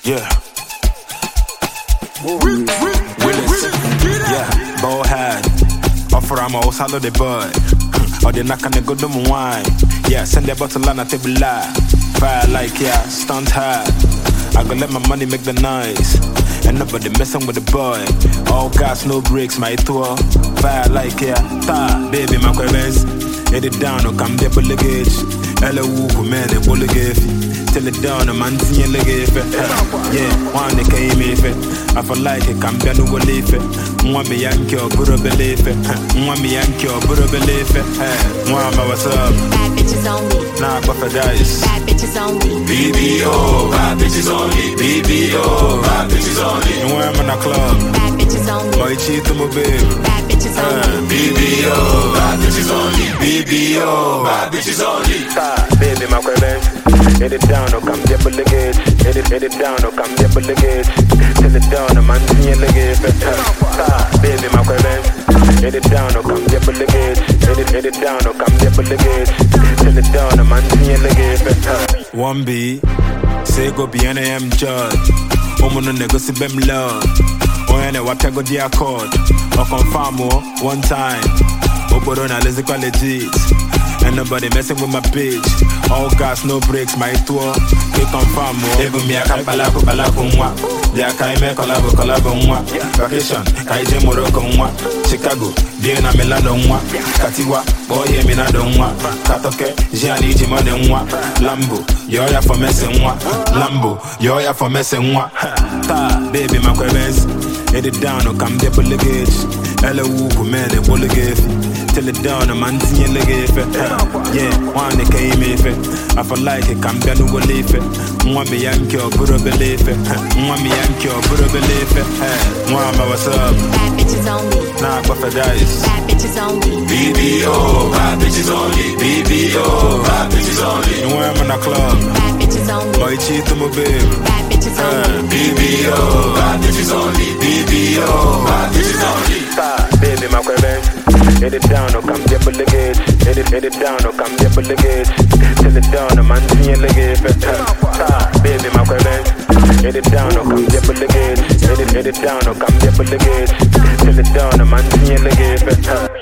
Yeah. Willis. Yeah. Ball head. Offer I'm all hollow the bird. Or they knock on the good wine. Yeah, send the bottle on a table live. Fire like yeah, stunt hard. I go let my money make the noise. And nobody messing with the boy. All gas, no brakes, my tour. Fire like yeah, ta, baby, my quavens. Hit it down, or come there, bulligage. Hello, man, a bulligage. Tell it down, a man, see a legate. Yeah, one they came if it. I feel like it, come down, no leaf it. Mwami Yankee or Buru believe it. Mwami Yankee or Buru believe it. Mwama, what's up? Bad bitches only. Nah, but for guys. Bad bitches only. BBO, bad bitches only. BBO, bad bitches only. And when I'm in a club. Bad bitches only. Boy, cheat to my baby. Bad bitches only. BBO, bad bitches only. BBO, bad bitches only. Baby, my quavens. Hit it down, or come there, bulligage. Hit it down, or come there, bulligage. Tell it down, a man, see a legate. Baby, my quavens. Hit it down, or come there, bulligage. Hit it down, or come there, bulligage. Tell it down, a man, see a legate. 1B, say go be an AM judge. Woman, no nigga, see them love. Oh, and I want to go the accord. Or confirm one time. Obodo na lazy legit. And nobody messing with my bitch. All gas, no brakes, my tour. They confirm more. Even me, I can't palako mwa. They are kind of collabo mwa. Vacation, Kaije Morocco mwa. Chicago, Diana Milano mwa. Katiwa, boy, Mina don't mwa. Katoke, Gianni Jimade mwa. Lambo, you're for messing mwa. Lambo, you're for messing mwa. Ta, baby, my quavens. Hit it down, or come there, bulligage. Hello, man, a bulligage. Tell it down, a man, see a legate. Yeah, one they came if it. I feel like it, come down, no leave it. Mwami Yankee or Buru believe it. Mwami Yankee or Buru believe it. Mwama, what's up? Bad bitches only. Nah, but for guys. Bad bitches only. BBO, bad bitches only. BBO, bad bitches only. And when I'm in a club. Bad bitches only. Boy, cheat to my baby. Bad bitches only. BBO, bad bitches only. BBO, bad bitches only. Baby, my quavens. Hit it down, or come there, bulligage. Hit it down, or come there, bulligage. Tell it down, a man, see a legate. Baby, my quavens. Hit it down, or come there, bulligage. Hit it down, or come there, bulligage. Tell it down, a man, see a legate.